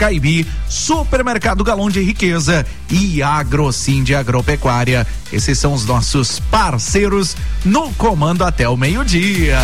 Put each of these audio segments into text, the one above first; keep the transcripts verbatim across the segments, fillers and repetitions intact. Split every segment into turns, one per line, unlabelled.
Caibi, Supermercado Galão de Riqueza e Agrosim de Agropecuária. Esses são os nossos parceiros no comando até o meio-dia.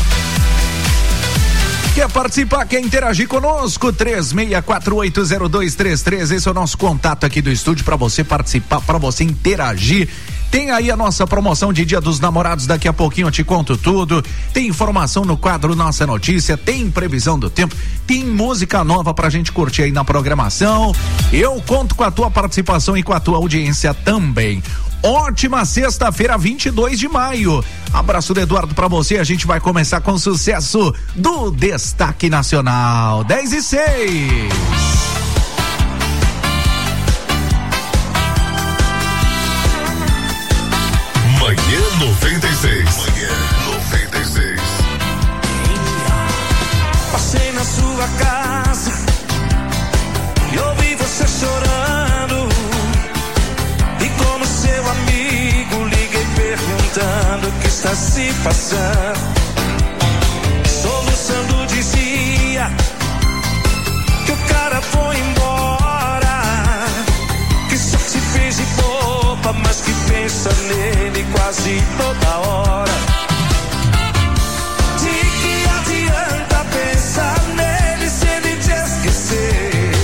Quer participar, quer interagir conosco? três seis quatro oito zero dois três três, esse é o nosso contato aqui do estúdio para você participar, para você interagir. Tem aí a nossa promoção de Dia dos Namorados, daqui a pouquinho eu te conto tudo. Tem informação no quadro Nossa Notícia, tem previsão do tempo, tem música nova pra gente curtir aí na programação. Eu conto com a tua participação e com a tua audiência também. Ótima sexta-feira, vinte e dois de maio. Abraço do Eduardo pra você. A gente vai começar com o sucesso do Destaque Nacional. dez e seis.
Manhã noventa e seis. Manhã noventa e seis.
Passei na sua casa e ouvi você chorando. E como seu amigo liguei perguntando o que está se passando. Soluçando dizia que o cara foi embora, que só se fez de boba, mas que pensa nele quase toda hora. De que adianta pensar nele se ele te esquecer?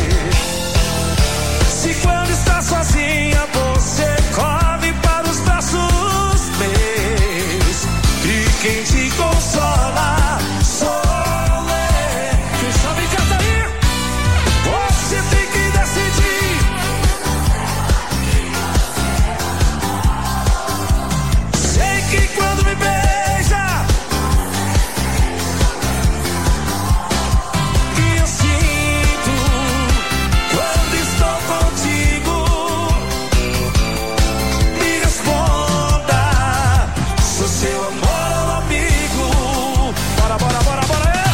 Se quando está sozinha você corre para os braços meus, e quem te consola sou eu. Quem sabe canta aí? Você tem que decidir. Sei que quando me beija, que eu sinto quando estou contigo. Me responda, sou seu amor ou amigo. Bora, bora, bora, bora, é.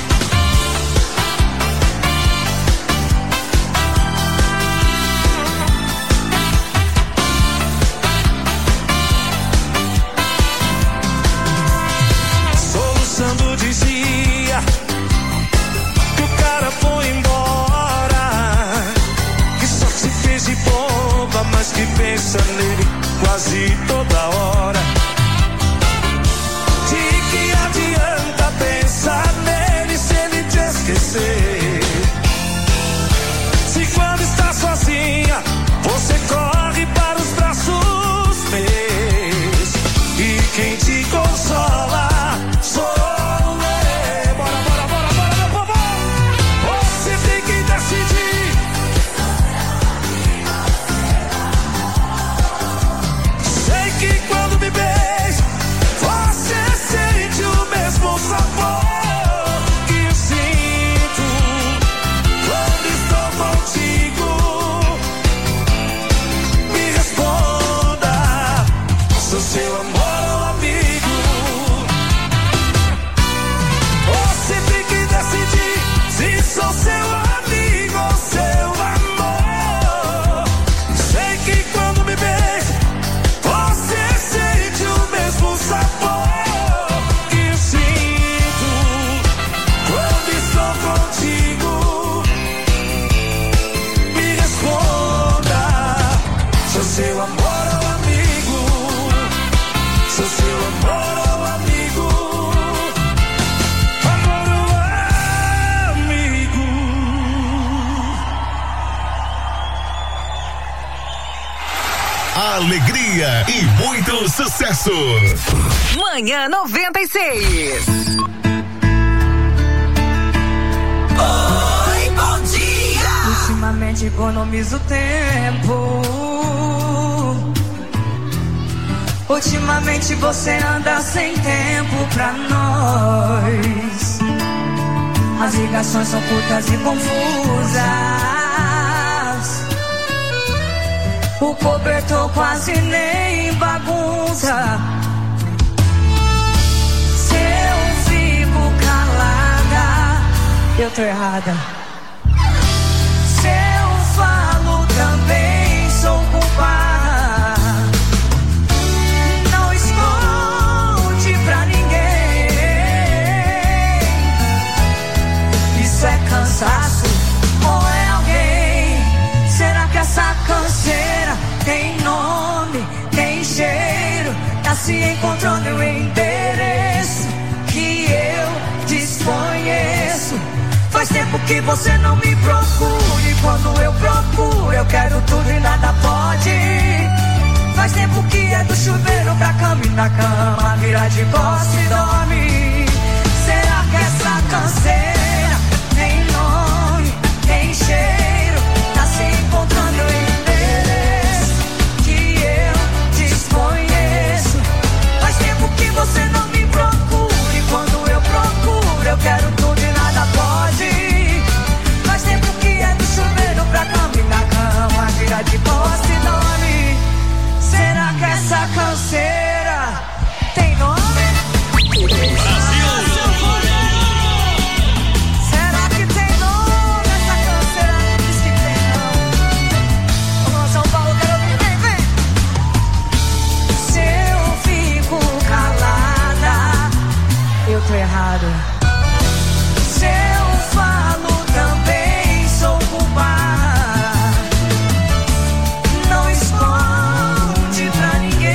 Soluçando dizia que o cara foi embora, que só se fez de boba, mas que pensa nele quase toda hora. De que adianta pensar nele se ele te esquecer? Se quando está sozinha você corre para os braços meus, e quem te consola sou eu. Bora, bora, bora, bora, meu povo. Você tem que decidir. Sei que quando me beija você sente o mesmo sabor que eu sinto quando estou contigo. Me responda, sou seu amor ou amigo. Você tem que decidir se sou seu amigo ou seu amor. Sei que quando me beija você sente o mesmo sabor que eu sinto quando estou contigo. Me responda, sou seu amor ou amigo. Sou seu amor ou amigo. Amor ou amigo.
Alegria e muito sucesso.
Manhã noventa e seis.
Oi, bom dia.
Ultimamente economizo tempo. Ultimamente você anda sem tempo pra nós. As ligações são curtas e confusas. O cobertor quase nem bagunça. Se eu fico calada, eu tô errada. Se eu falo também sou culpada. Não esconde pra ninguém. Isso é cansaço ou é se encontrando o endereço que eu desconheço. Faz tempo que você não me procure, quando eu procuro eu quero tudo e nada pode. Faz tempo que é do chuveiro pra cama e na cama vira de costas e dorme. Será que essa canseira tem nome, tem cheiro? Tá se encontrando em endereço que eu desconheço. Faz tempo que você não me procure, quando eu procuro eu quero tudo e nada pode. Faz tempo que é do chuveiro pra cama e na cama vira de costas e dorme. Será que essa canseira tem nome? Brasil! Será que tem nome essa canseira? Diz que tem não. Vamos São Paulo, quero ouvir, vem, vem! Se eu fico calada, eu tô errado. Se eu falo também sou culpada. Não esconde pra ninguém.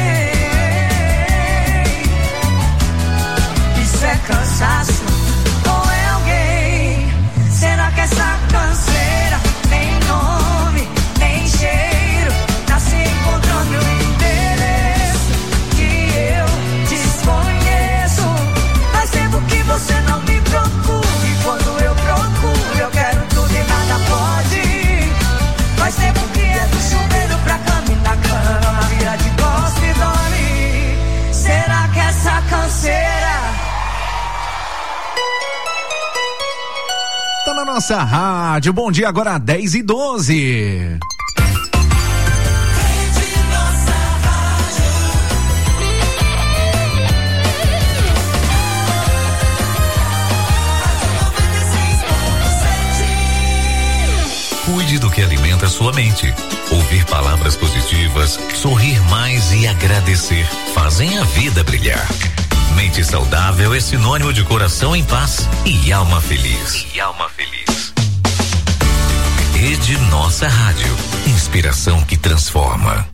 Isso é cansaço ou é alguém? Será que essa canseira tem nome, tem cheiro? Tá se encontrando no endereço que eu desconheço. Faz tempo que você não me procura, e quando eu procuro eu quero tudo e nada pode. Faz tempo que é do chuveiro pra cama e na cama vira de costas e dorme. Será que essa canseira
tá na nossa rádio? Bom dia, agora dez e doze.
Cuide do que alimenta sua mente. Ouvir palavras positivas, sorrir mais e agradecer fazem a vida brilhar. Mente saudável é sinônimo de coração em paz e alma feliz. E alma feliz. Rede Nossa Rádio. Inspiração que transforma.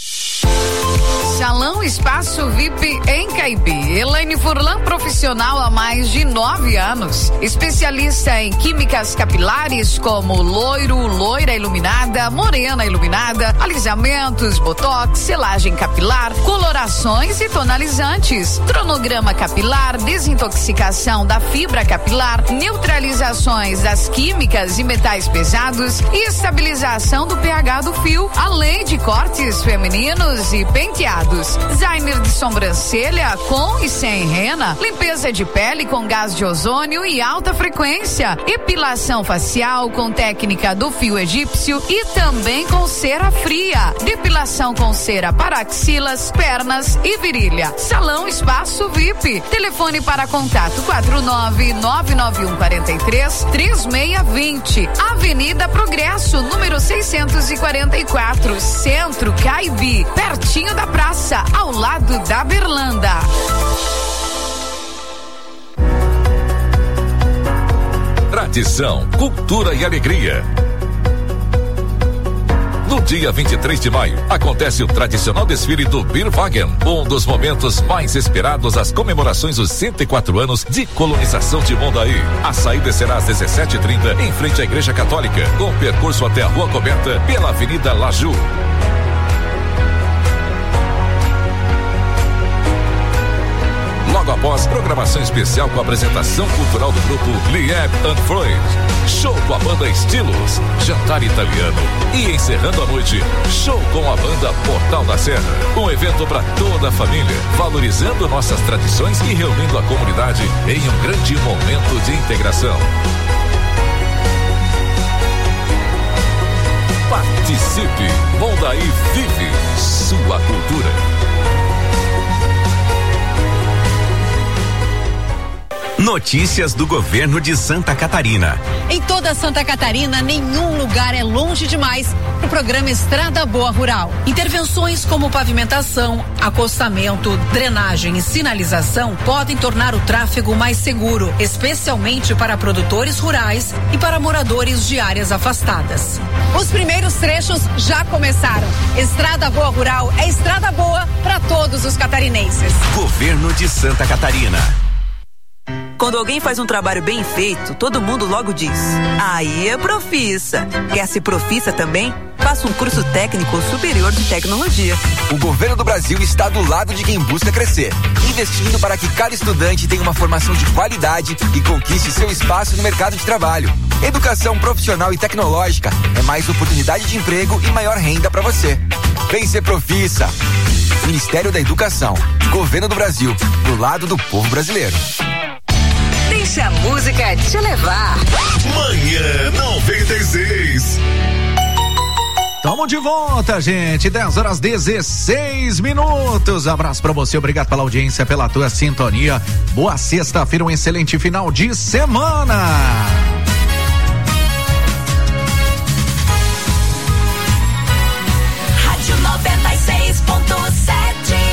Salão Espaço V I P em Caibi. Elaine Furlan, profissional há mais de nove anos. Especialista em químicas capilares como loiro, loira iluminada, morena iluminada, alisamentos, botox, selagem capilar, colorações e tonalizantes, cronograma capilar, desintoxicação da fibra capilar, neutralizações das químicas e metais pesados e estabilização do pH do fio, além de cortes femininos e penteados. Designer de sobrancelha com e sem rena, limpeza de pele com gás de ozônio e alta frequência, epilação facial com técnica do fio egípcio e também com cera fria, depilação com cera para axilas, pernas e virilha. Salão Espaço V I P. Telefone para contato quatro nove nove nove um quatro três três seis dois zero. Avenida Progresso, número seiscentos e quarenta e quatro, Centro, Caibi, pertinho da praça, ao lado da Berlanda.
Tradição, cultura e alegria. No dia vinte e três de maio, acontece o tradicional desfile do Bierwagen, um dos momentos mais esperados às comemorações dos cento e quatro anos de colonização de Mondaí. A saída será às dezessete e trinta, em frente à Igreja Católica, com percurso até a Rua Coberta, pela Avenida Laju. Logo após, programação especial com a apresentação cultural do grupo Lieb and Freud. Show com a banda Estilos, jantar italiano. E encerrando a noite, show com a banda Portal da Serra. Um evento para toda a família, valorizando nossas tradições e reunindo a comunidade em um grande momento de integração. Participe! Mondaí vive sua cultura.
Notícias do governo de Santa Catarina.
Em toda Santa Catarina, nenhum lugar é longe demais para o programa Estrada Boa Rural. Intervenções como pavimentação, acostamento, drenagem e sinalização podem tornar o tráfego mais seguro, especialmente para produtores rurais e para moradores de áreas afastadas. Os primeiros trechos já começaram. Estrada Boa Rural é estrada boa para todos os catarinenses.
Governo de Santa Catarina.
Quando alguém faz um trabalho bem feito, todo mundo logo diz: aí é profissa. Quer ser profissa também? Faça um curso técnico superior de tecnologia.
O governo do Brasil está do lado de quem busca crescer, investindo para que cada estudante tenha uma formação de qualidade e conquiste seu espaço no mercado de trabalho. Educação profissional e tecnológica é mais oportunidade de emprego e maior renda para você. Vem ser profissa. Ministério da Educação, Governo do Brasil, do lado do povo brasileiro.
Deixa a música te levar.
Manhã noventa e seis.
Tamo de volta, gente. dez horas dezesseis minutos. Abraço pra você, obrigado pela audiência, pela tua sintonia. Boa sexta-feira, um excelente final de semana.
Rádio noventa e seis ponto sete.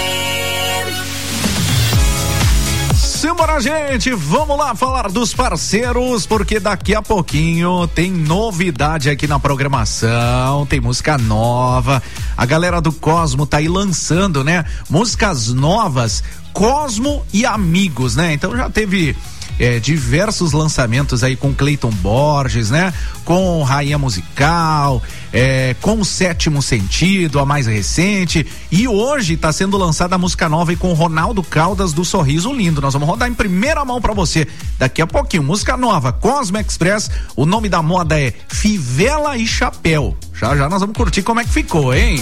Simbora, gente, vamos lá falar dos parceiros, porque daqui a pouquinho tem novidade aqui na programação, tem música nova, a galera do Cosmo tá aí lançando, né, músicas novas, Cosmo e Amigos, né, então já teve É, diversos lançamentos aí com Cleiton Borges, né? Com Rainha Musical, é, com o Sétimo Sentido, a mais recente, e hoje tá sendo lançada a música nova e com Ronaldo Caldas do Sorriso Lindo. Nós vamos rodar em primeira mão pra você daqui a pouquinho, música nova, Cosmo Express, o nome da moda é Fivela e Chapéu. Já já nós vamos curtir como é que ficou, hein?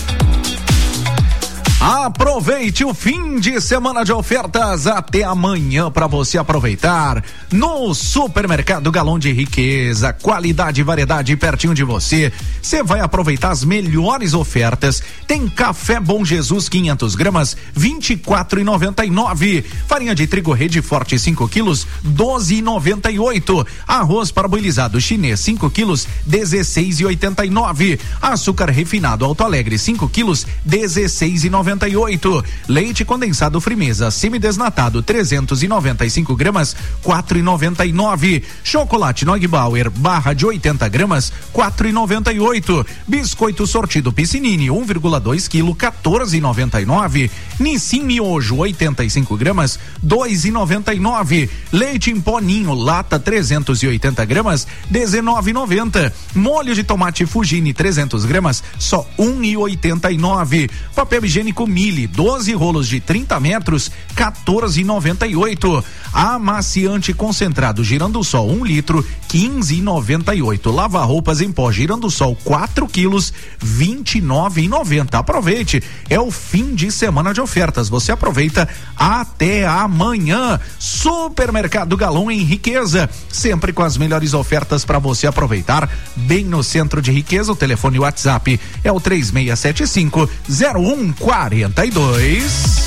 Aproveite o fim de semana de ofertas até amanhã para você aproveitar no Supermercado Galão de Riqueza, qualidade e variedade pertinho de você. Você vai aproveitar as melhores ofertas. Tem café Bom Jesus quinhentas gramas, vinte e quatro e noventa e nove. Farinha de trigo Rede Forte cinco quilos, doze e noventa e oito. Arroz parboilizado chinês cinco quilos, dezesseis e oitenta e nove. Açúcar refinado Alto Alegre cinco quilos, dezesseis e noventa e oito. Leite condensado Frimeza semidesnatado trezentos e noventa e cinco gramas, quatro e noventa e nove. Chocolate Neugbauer barra de oitenta gramas, quatro e noventa e oito. Biscoito sortido Piscinini um vírgula dois quilo, quatorze e noventa e nove. Nissin Miojo oitenta e cinco gramas, dois e noventa e nove. Leite em pó Ninho lata trezentos e oitenta gramas, dezenove e noventa. Molho de tomate Fugini trezentas gramas, só um e oitenta e nove. Papel higiênico Mili doze rolos de trinta metros, quatorze e noventa e oito. Amaciante concentrado Girandosol um litro, quinze e noventa e oito. Lava roupas em pó Girandosol quatro quilos, vinte e nove e noventa. Aproveite, é o fim de semana de ofertas. Você aproveita até amanhã. Supermercado Galão em Riqueza, sempre com as melhores ofertas para você aproveitar, bem no centro de Riqueza. O telefone WhatsApp é o três seis sete cinco, zero um quarenta e dois.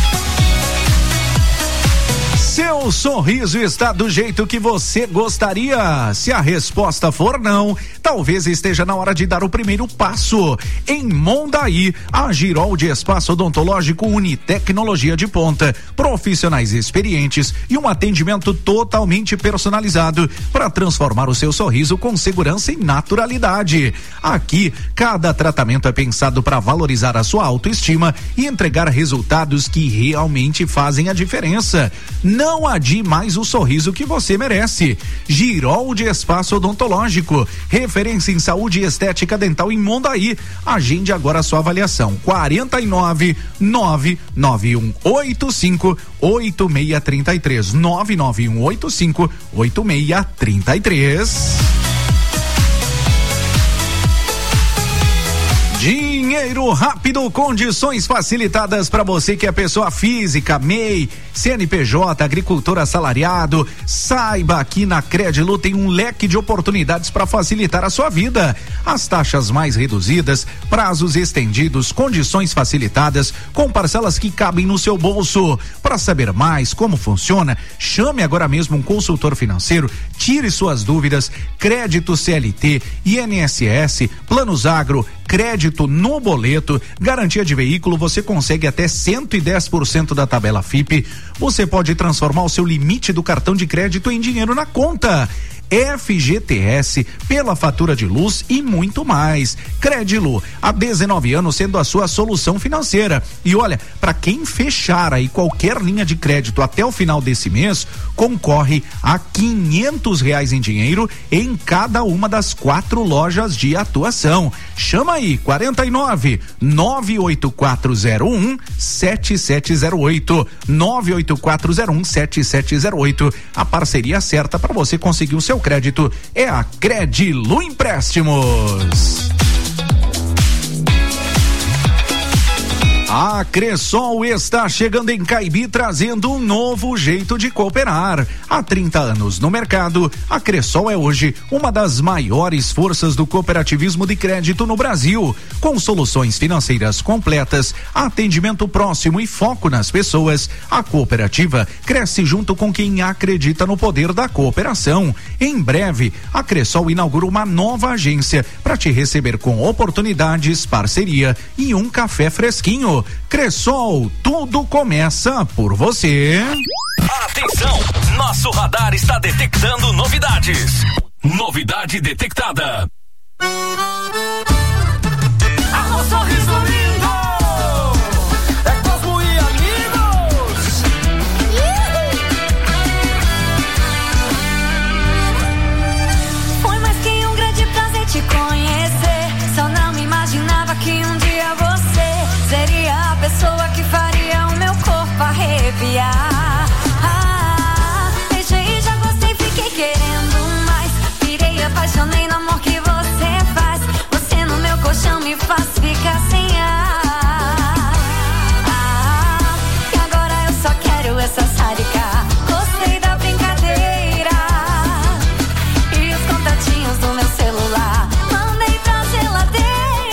Seu sorriso está do jeito que você gostaria? Se a resposta for não, talvez esteja na hora de dar o primeiro passo. Em Mondaí, a Girol de Espaço Odontológico une tecnologia de ponta, profissionais experientes e um atendimento totalmente personalizado para transformar o seu sorriso com segurança e naturalidade. Aqui, cada tratamento é pensado para valorizar a sua autoestima e entregar resultados que realmente fazem a diferença. Não adie mais o sorriso que você merece. Girol de Espaço Odontológico, referência em saúde e estética dental em Mondaí. Agende agora a sua avaliação. quarenta e nove, nove nove um oito cinco, oito seis três três. nove nove um oito cinco, oito seis três três. Dinheiro Dinheiro rápido, condições facilitadas para você que é pessoa física, M E I, C N P J, agricultor assalariado. Saiba, aqui na Credilu tem um leque de oportunidades para facilitar a sua vida. As taxas mais reduzidas, prazos estendidos, condições facilitadas, com parcelas que cabem no seu bolso. Para saber mais como funciona, chame agora mesmo um consultor financeiro, tire suas dúvidas. Crédito C L T, I N S S, Planos Agro, crédito no boleto, garantia de veículo, você consegue até cento e dez por cento da tabela F I P. Você pode transformar o seu limite do cartão de crédito em dinheiro na conta. F G T S, pela fatura de luz e muito mais. Credilu, há dezenove anos sendo a sua solução financeira. E olha, para quem fechar aí qualquer linha de crédito até o final desse mês, concorre a quinhentos reais em dinheiro em cada uma das quatro lojas de atuação. Chama aí, quarenta e nove, nove oito quatro zero um, sete sete zero oito, nove oito quatro zero um, sete sete zero oito. A parceria certa para você conseguir o seu crédito é a Credilu Empréstimos. A Cressol está chegando em Caibi trazendo um novo jeito de cooperar. Há trinta anos no mercado, a Cressol é hoje uma das maiores forças do cooperativismo de crédito no Brasil. Com soluções financeiras completas, atendimento próximo e foco nas pessoas, a cooperativa cresce junto com quem acredita no poder da cooperação. Em breve, a Cressol inaugura uma nova agência para te receber com oportunidades, parceria e um café fresquinho. Cressol, tudo começa por você.
Atenção, nosso radar está detectando novidades. Novidade detectada.
Arroz, sorriso lindo, é Cosmo e amigos.
Foi mais que um grande prazer te conhecer. Só não me imaginava que um dia você seria a pessoa que faria o meu corpo arrepiar. Ah, beijei, já gostei, fiquei querendo mais. Virei, apaixonei no amor que você faz. Você no meu colchão me faz ficar sem ar. Ah, e agora eu só quero essa sádica. Gostei da brincadeira e os contatinhos do meu celular mandei pra geladeira.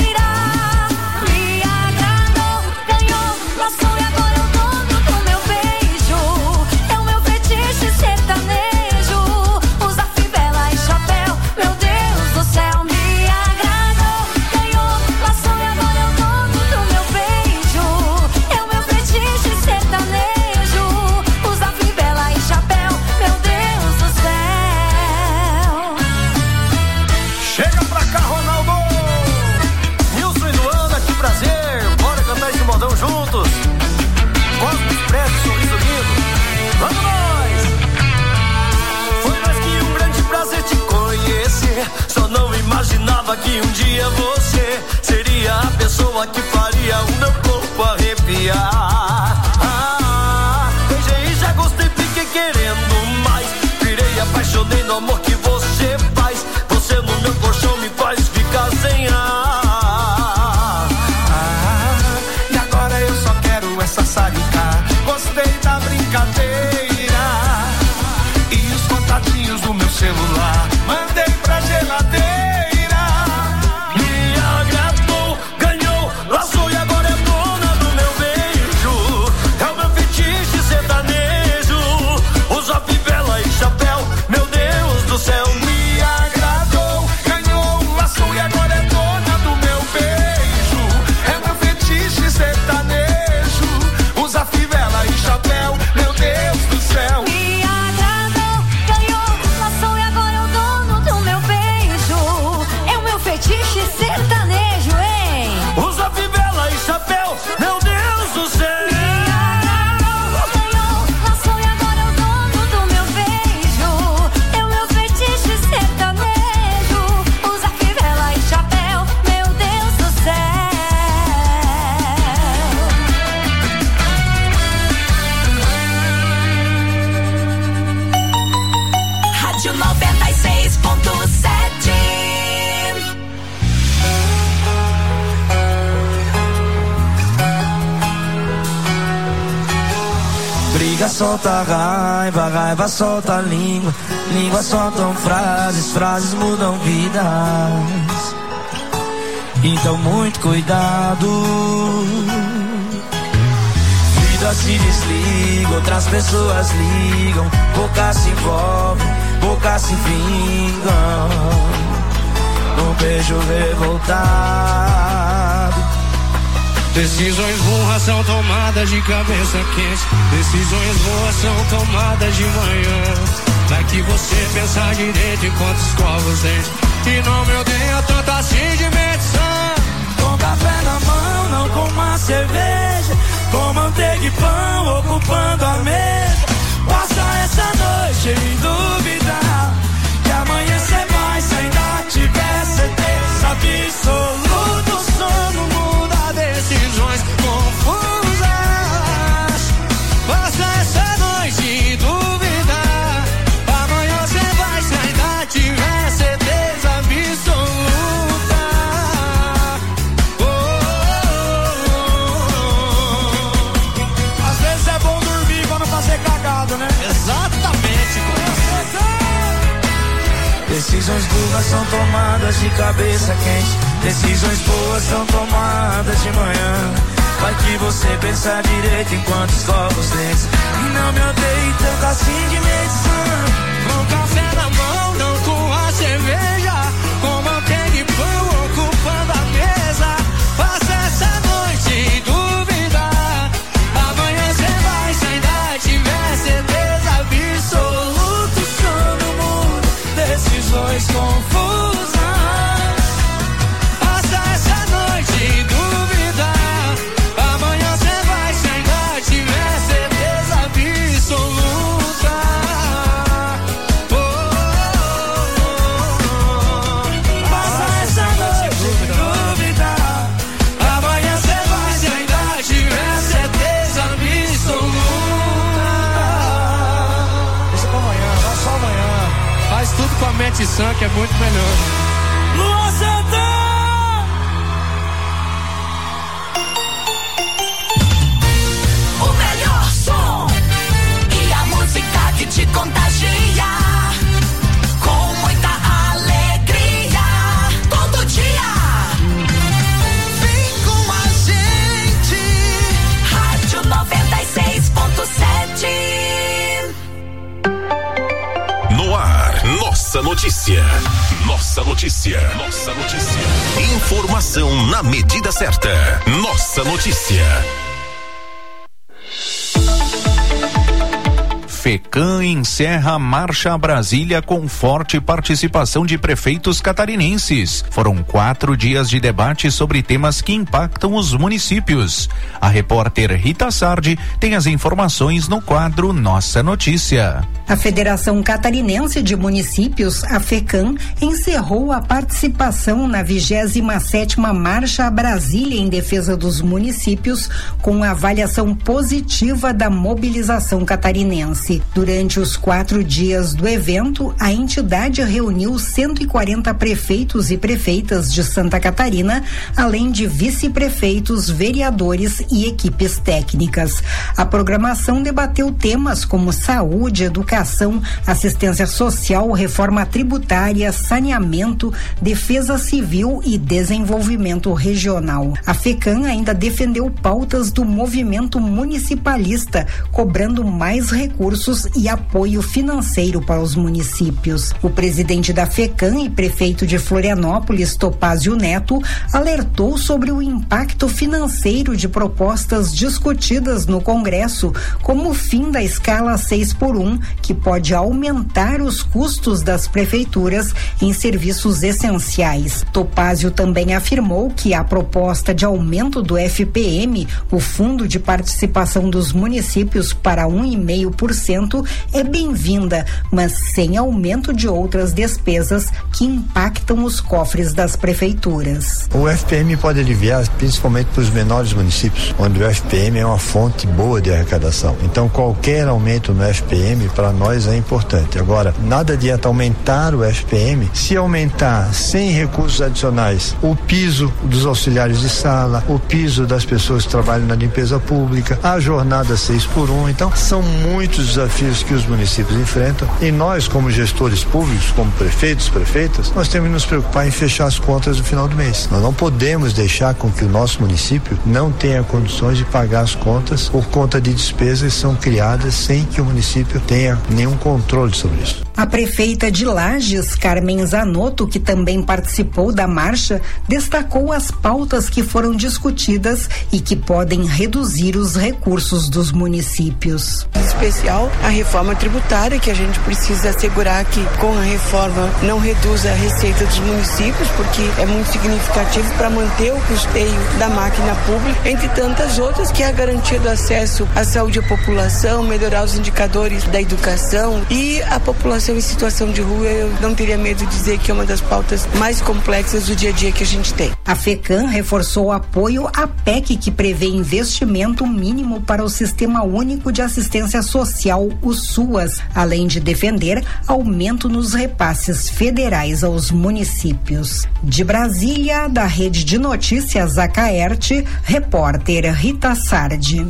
Só não imaginava que um dia você seria a pessoa que faria o meu corpo arrepiar. Ah, beijei, já gostei, fiquei querendo mais. Virei, apaixonei no amor que você faz. Você no meu colchão me faz ficar sem ar. Ah, e agora eu só quero essa sádica. Gostei da brincadeira e os contatinhos do meu celular mandei pra geladeira. Me agradou, ganhou, laçou e agora é dona do meu beijo. É o meu fetiche sertanejo. Usa fivela e chapéu, meu Deus do céu. Me agradou, ganhou, laçou e agora é dona do meu beijo. É o meu fetiche sertanejo. Usa fivela e chapéu, meu Deus do céu.
Me agradou, ganhou, laçou e agora eu dou
solta raiva, raiva solta língua, língua soltam frases, frases mudam vidas. Então muito cuidado. Vida se desliga, outras pessoas ligam, boca se envolve, boca se vingam. Um beijo revoltado.
Decisões burras são tomadas de cabeça quente. Decisões boas são tomadas de manhã. Vai que você pensar direito enquanto escova os dentes e não me odeia tanto assim de medição.
Com café na mão, não com uma cerveja, com manteiga e pão ocupando a mesa. Passa essa noite em dúvida que amanhã cê vai, se ainda tiver certeza absoluta. O sono muda, decisões confusas. Passa essa noite em dúvida, amanhã cê vai, se ainda tiver certeza absoluta. Oh, oh, oh.
Às vezes é bom dormir pra não fazer cagada, né?
Exatamente, com decisões burras são tomadas de cabeça quente. Decisões boas são tomadas de manhã. Vai que você pensa direito enquanto escova os dentes e não me odeie tanto assim de medição.
Com café na mão, não com a cerveja, com manteiga e pão ocupando a mesa. Passa essa noite em dúvida, amanhã cê vai, se ainda tiver certeza absoluta. O sono muda, decisões confusas. Passa essa noite em dúvida, amanhã cê vai, se ainda tiver certeza absoluta. Oh, oh, oh. Passa essa noite em dúvida, amanhã cê vai, se ainda tiver certeza absoluta. Deixa pra amanhã, dá só amanhã. Faz tudo com a mente sã que é muito melhor. Luan Santana!
O melhor som e a música que te contagia. Com muita alegria, todo dia. Vem com a gente. Rádio noventa e seis ponto sete.
No ar, Nossa Notícia. Nossa Notícia. Nossa Notícia. Informação na medida certa. Nossa Notícia.
FECAM encerra a Marcha a Brasília com forte participação de prefeitos catarinenses. Foram quatro dias de debate sobre temas que impactam os municípios. A repórter Rita Sardi tem as informações no quadro Nossa Notícia.
A Federação Catarinense de Municípios, a FECAM, encerrou a participação na vigésima sétima Marcha a Brasília em defesa dos municípios, com avaliação positiva da mobilização catarinense. Durante os quatro dias do evento, a entidade reuniu cento e quarenta prefeitos e prefeitas de Santa Catarina, além de vice-prefeitos, vereadores e equipes técnicas. A programação debateu temas como saúde, educação, assistência social, reforma tributária, saneamento, defesa civil e desenvolvimento regional. A FECAM ainda defendeu pautas do movimento municipalista, cobrando mais recursos e apoio financeiro para os municípios. O presidente da FECAM e prefeito de Florianópolis, Topázio Neto, alertou sobre o impacto financeiro de propostas discutidas no Congresso, como o fim da escala seis por um, que pode aumentar os custos das prefeituras em serviços essenciais. Topázio também afirmou que a proposta de aumento do F P M, o Fundo de Participação dos Municípios, para um vírgula cinco por cento cento é bem-vinda, mas sem aumento de outras despesas que impactam os cofres das prefeituras.
O F P M pode aliviar principalmente para os menores municípios, onde o F P M é uma fonte boa de arrecadação. Então qualquer aumento no F P M para nós é importante. Agora, nada adianta aumentar o F P M se aumentar sem recursos adicionais o piso dos auxiliares de sala, o piso das pessoas que trabalham na limpeza pública, a jornada seis por um. Então são muitos desafios que os municípios enfrentam e nós, como gestores públicos, como prefeitos, prefeitas, nós temos que nos preocupar em fechar as contas no final do mês. Nós não podemos deixar com que o nosso município não tenha condições de pagar as contas por conta de despesas que são criadas sem que o município tenha nenhum controle sobre isso.
A prefeita de Lages, Carmen Zanotto, que também participou da marcha, destacou as pautas que foram discutidas e que podem reduzir os recursos dos municípios.
Em especial, a reforma tributária, que a gente precisa assegurar que com a reforma não reduza a receita dos municípios, porque é muito significativo para manter o custeio da máquina pública, entre tantas outras, que é a garantia do acesso à saúde à população, melhorar os indicadores da educação e a população em situação de rua. Eu não teria medo de dizer que é uma das pautas mais complexas do dia a dia que a gente tem.
A FECAM reforçou o apoio à P E C que prevê investimento mínimo para o Sistema Único de Assistência Social, o SUAS, além de defender aumento nos repasses federais aos municípios. De Brasília, da Rede de Notícias Acaerte, repórter Rita Sardi.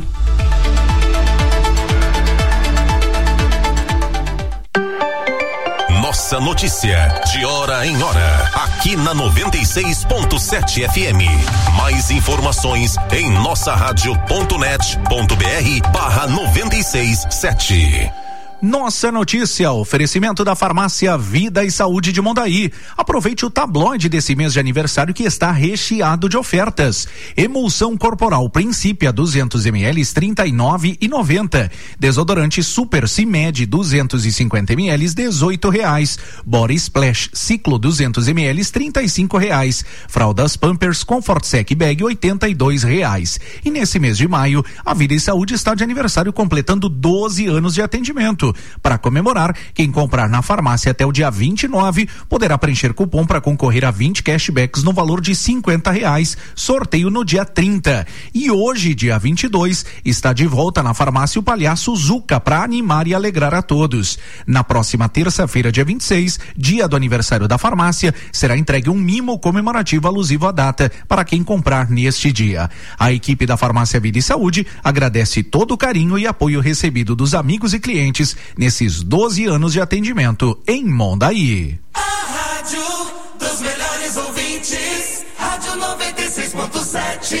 Nossa notícia, de hora em hora, aqui na noventa e seis ponto sete F M. Mais informações em nossa rádio ponto net ponto br barra noventa e seis sete.
Nossa notícia, oferecimento da farmácia Vida e Saúde de Mondaí. Aproveite o tabloide desse mês de aniversário que está recheado de ofertas. Emulsão corporal Princípia duzentos mililitros, trinta e nove reais e noventa centavos. Desodorante Super Cimed duzentos e cinquenta mililitros, dezoito reais. Body Splash Ciclo duzentos mililitros, trinta e cinco reais. Fraldas Pampers Comfort Sec Bag oitenta e dois reais. E nesse mês de maio, a Vida e Saúde está de aniversário completando doze anos de atendimento. Para comemorar, quem comprar na farmácia até o dia vinte e nove poderá preencher cupom para concorrer a vinte cashbacks no valor de cinquenta reais. Sorteio no dia trinta. E hoje, dia vinte e dois, está de volta na farmácia o Palhaço Zuca para animar e alegrar a todos. Na próxima terça-feira, dia vinte e seis, dia do aniversário da farmácia, será entregue um mimo comemorativo alusivo à data para quem comprar neste dia. A equipe da Farmácia Vida e Saúde agradece todo o carinho e apoio recebido dos amigos e clientes nesses doze anos de atendimento em Mondaí.
A rádio dos melhores ouvintes, Rádio noventa e seis ponto sete.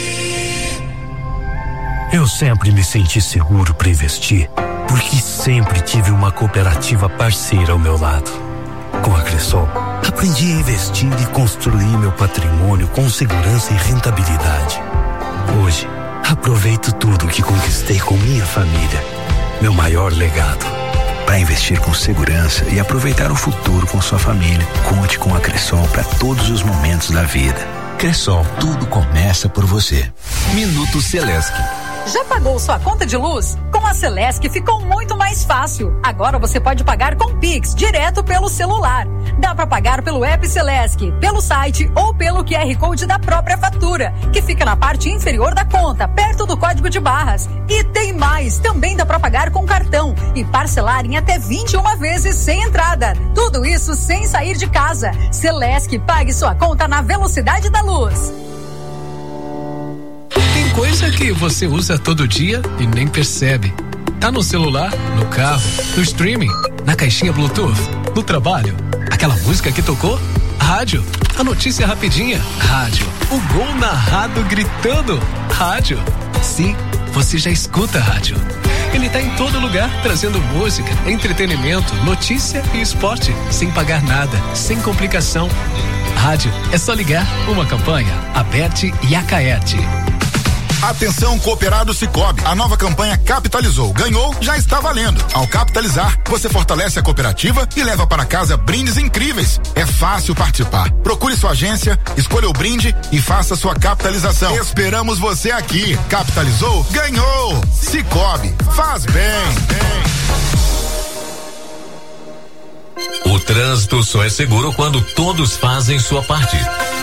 Eu sempre me senti seguro para investir, porque sempre tive uma cooperativa parceira ao meu lado. Com a Cressol, aprendi a investir e construir meu patrimônio com segurança e rentabilidade. Hoje, aproveito tudo que conquistei com minha família. Meu maior legado.
Para investir com segurança e aproveitar o futuro com sua família, conte com a Cressol para todos os momentos da vida. Cressol, tudo começa por você.
Minuto Celesc.
Já pagou sua conta de luz? Com a Celesc ficou muito mais fácil. Agora você pode pagar com Pix, direto pelo celular. Dá para pagar pelo app Celesc, pelo site ou pelo Q R Code da própria fatura, que fica na parte inferior da conta, perto do código de barras. E tem mais, também dá para pagar com cartão e parcelar em até vinte e uma vezes sem entrada. Tudo isso sem sair de casa. Celesc, pague sua conta na velocidade da luz.
Tem coisa que você usa todo dia e nem percebe. Tá no celular, no carro, no streaming, na caixinha Bluetooth, no trabalho. Aquela música que tocou? Rádio. A notícia rapidinha? Rádio. O gol narrado gritando? Rádio. Sim, você já escuta rádio. Ele tá em todo lugar, trazendo música, entretenimento, notícia e esporte, sem pagar nada, sem complicação. Rádio, é só ligar. Uma campanha, Aberte e Acaerte.
Atenção, cooperado Sicoob. A nova campanha Capitalizou. Ganhou, já está valendo. Ao capitalizar, você fortalece a cooperativa e leva para casa brindes incríveis. É fácil participar. Procure sua agência, escolha o brinde e faça sua capitalização. Esperamos você aqui. Capitalizou? Ganhou! Sicoob. Faz bem. bem.
O trânsito só é seguro quando todos fazem sua parte.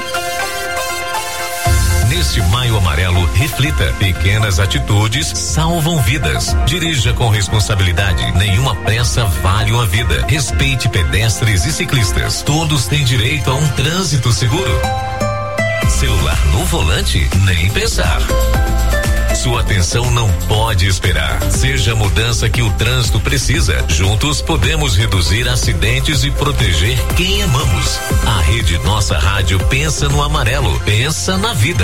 Neste Maio Amarelo, reflita. Pequenas atitudes salvam vidas. Dirija com responsabilidade. Nenhuma pressa vale uma vida. Respeite pedestres e ciclistas. Todos têm direito a um trânsito seguro. Celular no volante? Nem pensar. Sua atenção não pode esperar. Seja a mudança que o trânsito precisa. Juntos podemos reduzir acidentes e proteger quem amamos. A Rede Nossa Rádio pensa no amarelo, pensa na vida.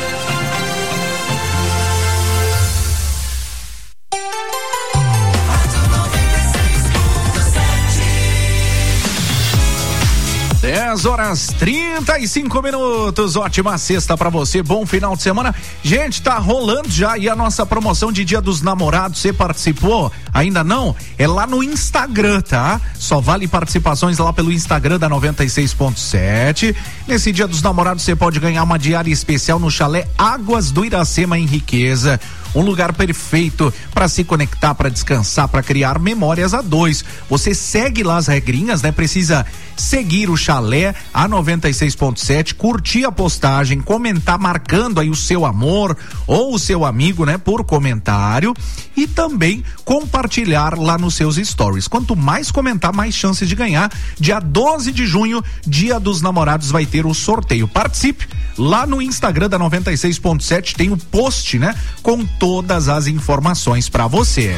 dez horas trinta e cinco minutos, ótima sexta pra você, bom final de semana. Gente, tá rolando já aí a nossa promoção de Dia dos Namorados. Você participou? Ainda não? É lá no Instagram, tá? Só vale participações lá pelo Instagram da noventa e seis ponto sete. Nesse Dia dos Namorados você pode ganhar uma diária especial no Chalé Águas do Iracema em Riqueza. Um lugar perfeito para se conectar, para descansar, para criar memórias a dois. Você segue lá as regrinhas, né? Precisa seguir o Chalé a noventa e seis ponto sete, curtir a postagem, comentar marcando aí o seu amor ou o seu amigo, né? Por comentário, e também compartilhar lá nos seus stories. Quanto mais comentar, mais chances de ganhar. Dia doze de junho, Dia dos Namorados, vai ter o sorteio. Participe lá no Instagram da noventa e seis ponto sete, tem o post, né? Com todas as informações para você.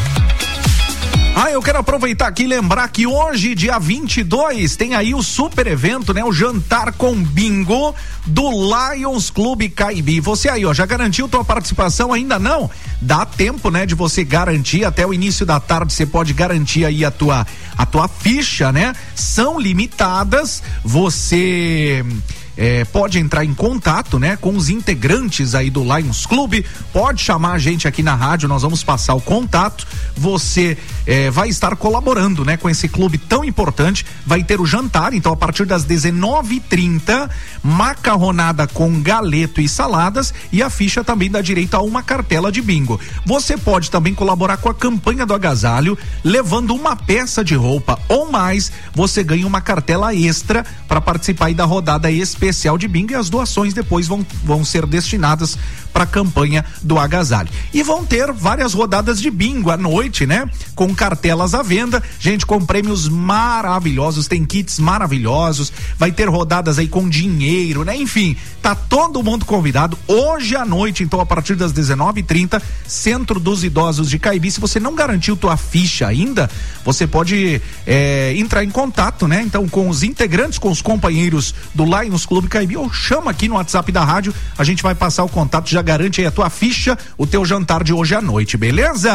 Ah, eu quero aproveitar aqui e lembrar que hoje, dia vinte e dois, tem aí o super evento, né? O jantar com bingo do Lions Clube Caibi. Você aí, ó, já garantiu tua participação? Ainda não? Dá tempo, né? De você garantir, até o início da tarde você pode garantir aí a tua, a tua ficha, né? São limitadas, você... É, pode entrar em contato, né, com os integrantes aí do Lions Clube, pode chamar a gente aqui na rádio, nós vamos passar o contato. Você é, vai estar colaborando, né, com esse clube tão importante. Vai ter o jantar, então a partir das dezenove e trinta, macarronada com galeto e saladas, e a ficha também dá direito a uma cartela de bingo. Você pode também colaborar com a campanha do agasalho, levando uma peça de roupa ou mais, você ganha uma cartela extra para participar aí da rodada especial especial de bingo, e as doações depois vão, vão ser destinadas para a campanha do agasalho. E vão ter várias rodadas de bingo à noite, né? Com cartelas à venda, gente, com prêmios maravilhosos, tem kits maravilhosos, vai ter rodadas aí com dinheiro, né? Enfim, tá todo mundo convidado hoje à noite, então a partir das dezenove e trinta, Centro dos Idosos de Caibi. Se você não garantiu tua ficha ainda, você pode é, entrar em contato, né? Então com os integrantes, com os companheiros do Lions Clube Caibi, ou chama aqui no WhatsApp da rádio, a gente vai passar o contato, já garante aí a tua ficha, o teu jantar de hoje à noite, beleza?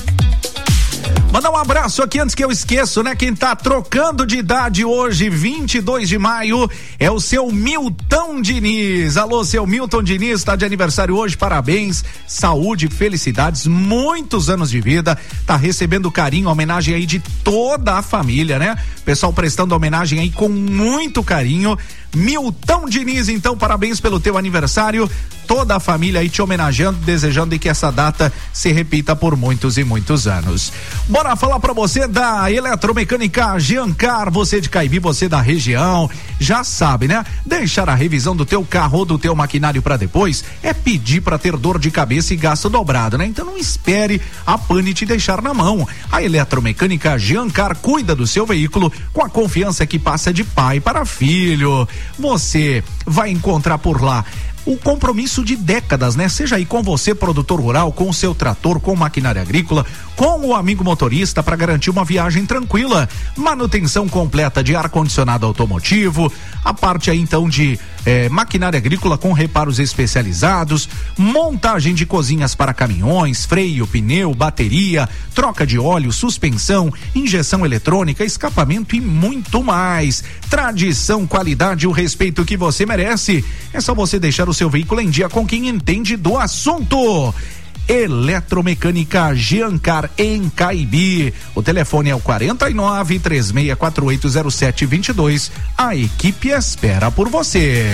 Mandar um abraço aqui antes que eu esqueça, né? Quem tá trocando de idade hoje, vinte e dois de maio, é o seu Milton Diniz. Alô, seu Milton Diniz, tá de aniversário hoje, parabéns, saúde, felicidades, muitos anos de vida, tá recebendo carinho, homenagem aí de toda a família, né? Pessoal prestando homenagem aí com muito carinho. Milton Diniz, então, parabéns pelo teu aniversário, toda a família aí te homenageando, desejando que essa data se repita por muitos e muitos anos. Bora falar pra você da Eletromecânica Giancar, você de Caibi, você da região, já sabe, né? Deixar a revisão do teu carro ou do teu maquinário pra depois é pedir pra ter dor de cabeça e gasto dobrado, né? Então não espere a pane te deixar na mão. A Eletromecânica Giancar cuida do seu veículo com a confiança que passa de pai para filho. Você vai encontrar por lá o compromisso de décadas, né? Seja aí com você, produtor rural, com o seu trator, com maquinária agrícola, com o amigo motorista, para garantir uma viagem tranquila. Manutenção completa de ar-condicionado automotivo, a parte aí então de é, maquinária agrícola com reparos especializados, montagem de cozinhas para caminhões, freio, pneu, bateria, troca de óleo, suspensão, injeção eletrônica, escapamento e muito mais. Tradição, qualidade e o respeito que você merece. É só você deixar o seu veículo em dia com quem entende do assunto. Eletromecânica Giancar em Caibi. O telefone é o quarenta e nove, três seis quatro oito zero sete dois dois. A equipe espera por você.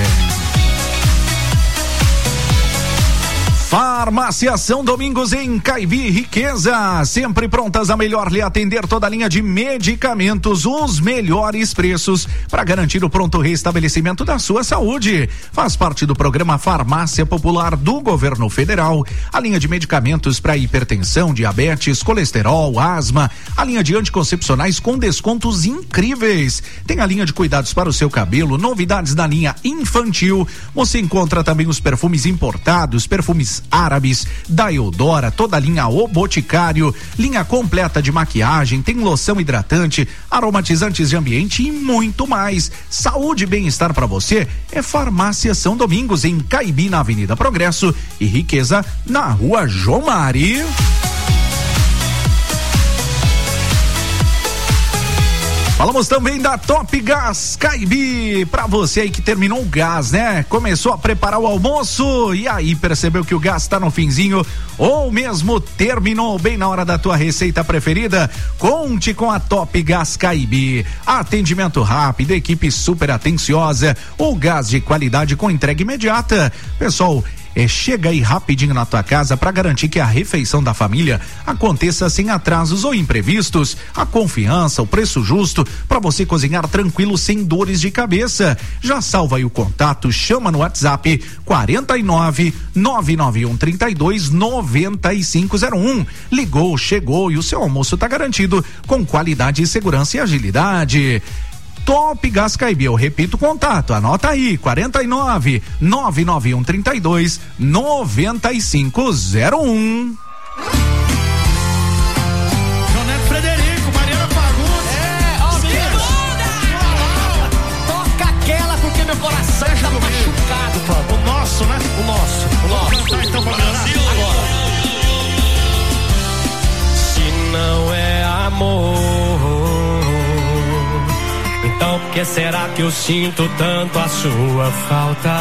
Farmácia São Domingos em Caibi, Riqueza, sempre prontas a melhor lhe atender, toda a linha de medicamentos, os melhores preços para garantir o pronto restabelecimento da sua saúde. Faz parte do programa Farmácia Popular do Governo Federal, a linha de medicamentos para hipertensão, diabetes, colesterol, asma, a linha de anticoncepcionais com descontos incríveis. Tem a linha de cuidados para o seu cabelo, novidades na linha infantil. Você encontra também os perfumes importados, perfumes árabes da Eudora, toda a linha O Boticário, linha completa de maquiagem, tem loção hidratante, aromatizantes de ambiente e muito mais. Saúde e bem-estar para você é Farmácia São Domingos em Caibi, na Avenida Progresso, e Riqueza na Rua João Mari. Falamos também da Top Gás Caibi, pra você aí que terminou o gás, né? Começou a preparar o almoço e aí percebeu que o gás tá no finzinho ou mesmo terminou bem na hora da tua receita preferida? Conte com a Top Gás Caibi. Atendimento rápido, equipe super atenciosa, o gás de qualidade com entrega imediata. Pessoal, É, chega aí rapidinho na tua casa para garantir que a refeição da família aconteça sem atrasos ou imprevistos. A confiança, o preço justo para você cozinhar tranquilo sem dores de cabeça. Já salva aí o contato, chama no WhatsApp quarenta e nove, nove nove um trinta e dois, noventa e cinco zero um. Ligou, chegou e o seu almoço tá garantido com qualidade, segurança e agilidade. Top Gás Caibi, eu repito o contato, anota aí, quarenta e nove, nove nove um trinta e dois, noventa e cinco zero um.
Joneto Frederico, Mariana Fagundes. É, ó, menina. Toca aquela porque meu coração já tá machucado, pô. O nosso, né? O nosso. O nosso. Vamos cantar então pra Brasil agora. Se não é amor, então por que será que eu sinto tanto a sua falta?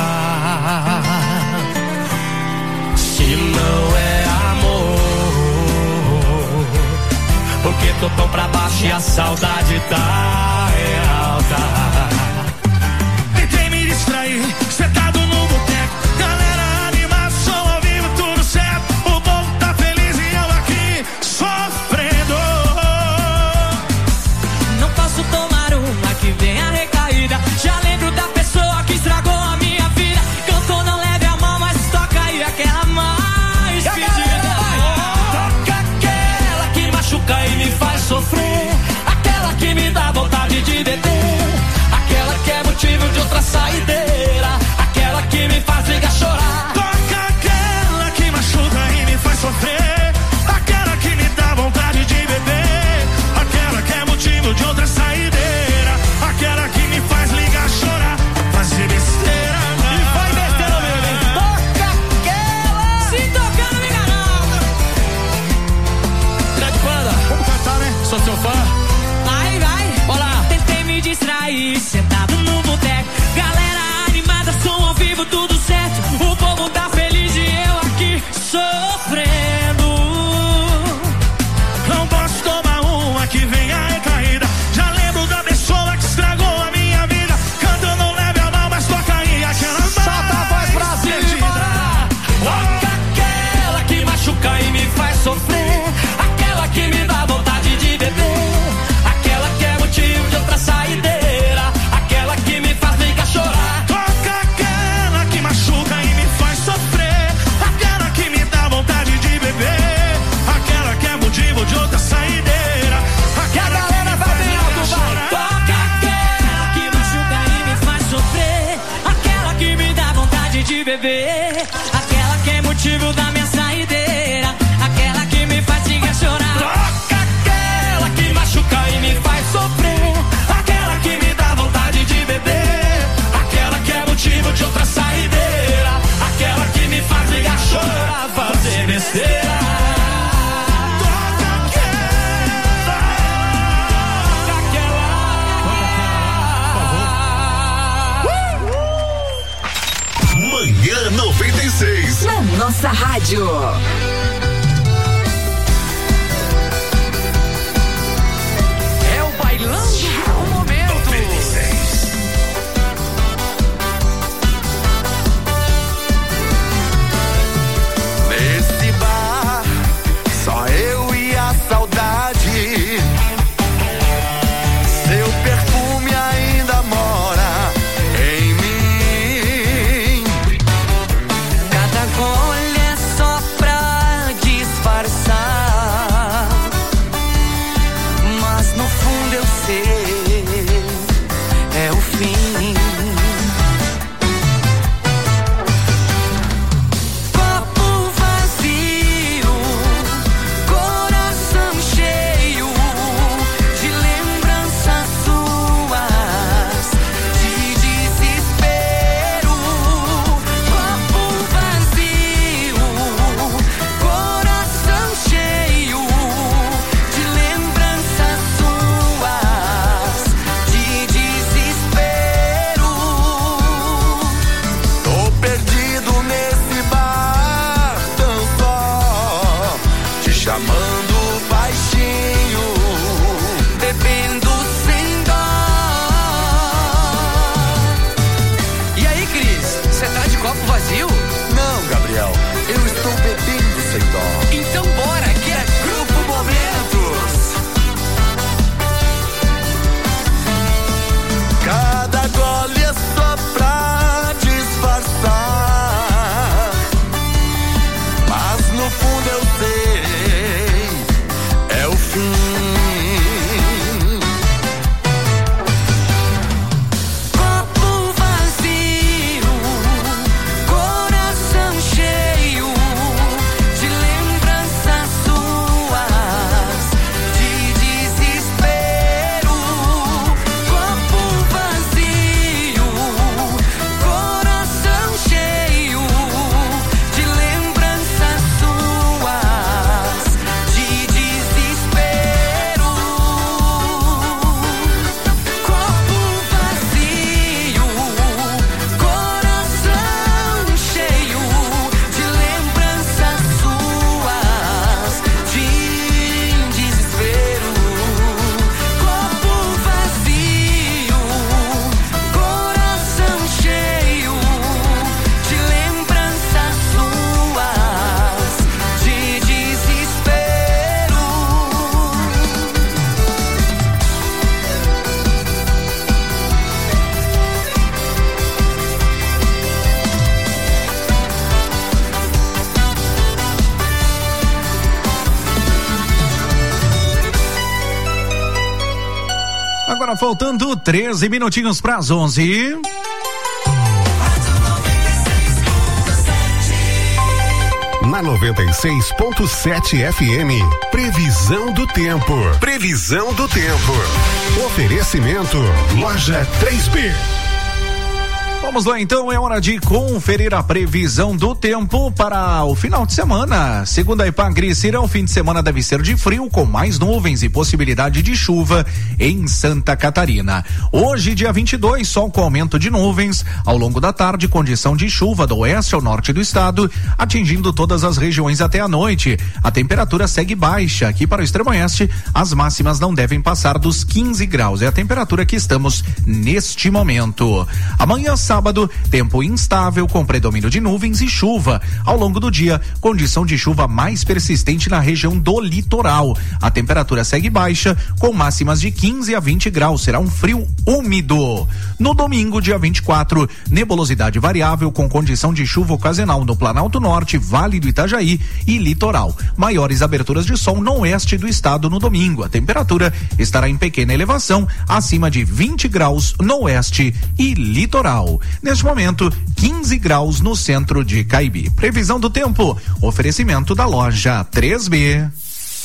Se não é amor, porque tô tão pra baixo e a saudade tá é alta. Tentei me distrair, sentado no boteco, galera animação ao vivo, tudo certo. O povo tá feliz e eu aqui sofrendo. Não posso tomar uma que vem a recaída. Já lembro da pessoa que estragou a minha vida. Cantou, não leve a mão, mas toca aí aquela mais pedida. Toca aquela que machuca e me faz sofrer. Aquela que me dá vontade de beber. Aquela que é motivo de outra saideira. Aquela que me faz ligar chorar. Toca aquela que machuca e me faz sofrer. Aquela que me dá vontade de beber. Aquela que é motivo de outra saideira. Aquela que me faz ligar chorar. Fazer besteira. E vai besteira, bebê. Toca aquela. Se tocar, não me engana. Grande banda. Vamos cantar, né? Sou seu fã. Vai, vai. Olá. Tentei me distrair, sentado no boteco. Galera animada, som ao vivo, tudo certo. O povo tá feliz e eu aqui sofrendo. Não posso tomar uma que vem a recaída. Já lembro da pessoa que estragou a minha vida. Canta, não leve a mão, mas toca aí aquela mais. Solta a voz, Brasil, e bora. Toca aquela que machuca e me faz sofrer. Aquela que me dá vontade de beber. Aquela que é motivo de outra saideira. Aquela que me faz ligar chorar. Toca aquela que machuca e me faz sofrer. Aquela que me dá vontade de beber. Aquela que é motivo de outra saideira. Aquela que me faz ligar chorar. Toca aquela que machuca e me faz sofrer. Aquela que me dá vontade de beber. Aquela que é motivo da minha saideira. Aquela que me faz ligar chorar. Toca aquela que machuca e me faz sofrer. Aquela que me dá vontade de beber. Aquela que é motivo de outra
e seis.
Na nossa rádio.
É o bailão do momento.
noventa e seis.
Nesse bar, só eu e a saudade. Seu perfume ainda mora em mim.
Cada gole é só pra disfarçar, mas no fundo eu sei, é o fim. Copo vazio, coração cheio de lembranças suas, de desespero. Copo vazio, coração cheio de lembranças suas, de desespero.
Tô perdido nesse bar, tão só te chamando baixinho,
Bebendo sem dó. E aí, Cris, você tá de copo vazio?
Não, Gabriel, eu estou bebendo sem dó.
Então bora, que é Grupo Momentos.
Cada gole é só pra disfarçar, mas no fundo eu sei, é o fim.
Copo vazio, coração cheio de lembranças suas, de desespero. Copo vazio, coração cheio de lembranças suas, de desespero. Copo vazio, coração cheio de lembranças suas, de desespero. Copo vazio, coração cheio de lembranças suas, de desespero.
Agora faltando treze minutinhos para as onze.
Na noventa e seis ponto sete F M, previsão do tempo. Previsão do tempo. Oferecimento Loja três B.
Vamos lá então, é hora de conferir a previsão do tempo para o final de semana. Segundo a Ipagre, será o fim de semana deve ser de frio, com mais nuvens e possibilidade de chuva em Santa Catarina. Hoje, dia vinte e dois, sol com aumento de nuvens. Ao longo da tarde, condição de chuva do oeste ao norte do estado, atingindo todas as regiões até a noite. A temperatura segue baixa. Aqui para o extremo oeste, as máximas não devem passar dos quinze graus. É a temperatura que estamos neste momento. Amanhã, sábado, tempo instável com predomínio de nuvens e chuva. Ao longo do dia, condição de chuva mais persistente na região do litoral. A temperatura segue baixa com máximas de quinze a vinte graus. Será um frio úmido. No domingo, dia vinte e quatro, nebulosidade variável com condição de chuva ocasional no Planalto Norte, Vale do Itajaí e litoral. Maiores aberturas de sol no oeste do estado no domingo. A temperatura estará em pequena elevação, acima de vinte graus no oeste e litoral. Neste momento, quinze graus no centro de Caibi. Previsão do tempo, oferecimento da Loja três B.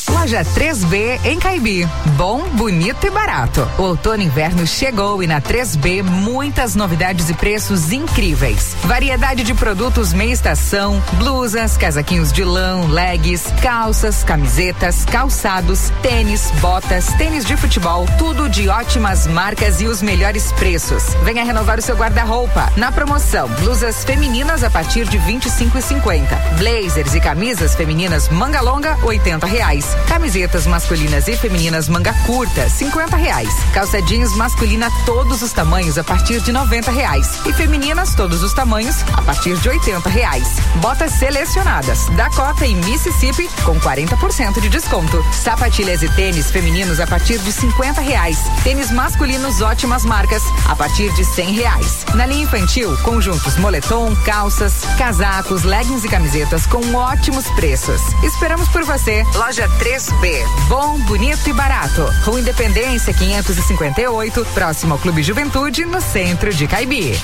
Loja três B em Caibi. Bom, bonito e barato. O outono e inverno chegou e na três B muitas novidades e preços incríveis. Variedade de produtos meia estação, blusas, casaquinhos de lã, leggings, calças, camisetas, calçados, tênis, botas, tênis de futebol, tudo de ótimas marcas e os melhores preços. Venha renovar o seu guarda-roupa. Na promoção, blusas femininas a partir de vinte e cinco e cinquenta. Blazers e camisas femininas manga longa, oitenta reais. Camisetas masculinas e femininas manga curta, cinquenta reais. Calça jeans masculina todos os tamanhos a partir de noventa reais. E femininas todos os tamanhos a partir de oitenta reais. Botas selecionadas, Dakota e Mississippi com quarenta por cento de desconto. Sapatilhas e tênis femininos a partir de cinquenta reais. Tênis masculinos ótimas marcas a partir de cem reais. Na linha infantil, conjuntos moletom, calças, casacos, leggings e camisetas com ótimos preços. Esperamos por você. Loja três B. Bom, bonito e barato. Rua Independência quinhentos e cinquenta e oito, próximo ao Clube Juventude, no centro de Caibi.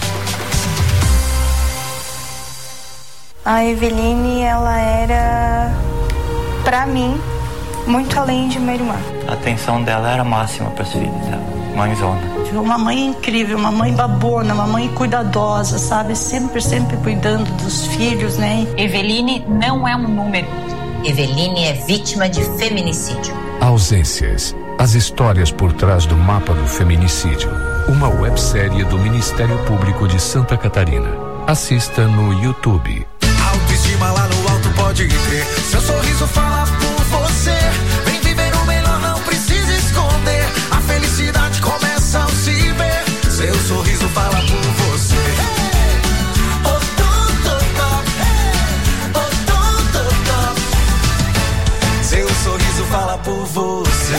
A Eveline, ela era, pra mim, muito além de uma irmã.
A atenção dela era máxima para os filhos dela. Mãezona.
Uma mãe incrível, uma mãe babona, uma mãe cuidadosa, sabe? Sempre, sempre cuidando dos filhos, né?
Eveline não é um número.
Eveline é vítima de feminicídio.
Ausências. As histórias por trás do mapa do feminicídio. Uma websérie do Ministério Público de Santa Catarina. Assista no YouTube.
Autoestima lá no alto, pode crer. Seu sorriso fala por você. Vem viver o melhor, não precisa esconder. A felicidade começa ao se ver. Seu sorriso fala por você. Seu sorriso fala por você.